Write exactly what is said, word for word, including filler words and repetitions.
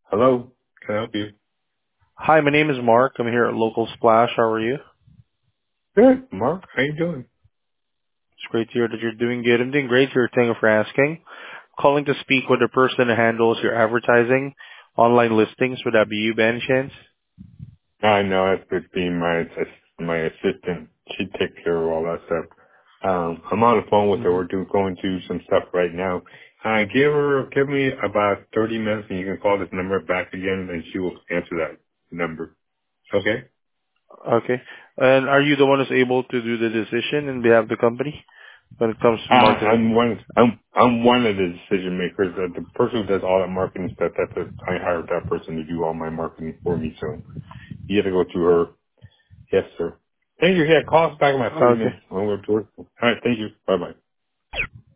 Hello, can I help you? Hi, my name is Mark. I'm here at Local Splash. How are you? Good, Mark. How you doing? It's great to hear that you're doing good. I'm doing great here. Thank you for asking. Calling to speak with the person who handles your advertising, online listings. Would that be you, by any chance? I know that's just being my ass- my assistant. She takes care of all that stuff. Um, I'm on the phone with her. hmm We're do, going through some stuff right now. Uh, give her, give me about thirty minutes, and you can call this number back again, and she will answer that number. Okay? Okay. And are you the one who's able to do the decision in behalf of the company when it comes Uh, to I'm marketing? one. I'm I'm one of the decision makers. Uh, the person who does all that marketing stuff. That's a, I hired that person to do all my marketing for me. So you got to go through her. Yes, sir. Thank you. Yeah, call us back in about thirty Okay. minutes when we're to work. All right. Thank you. Bye bye.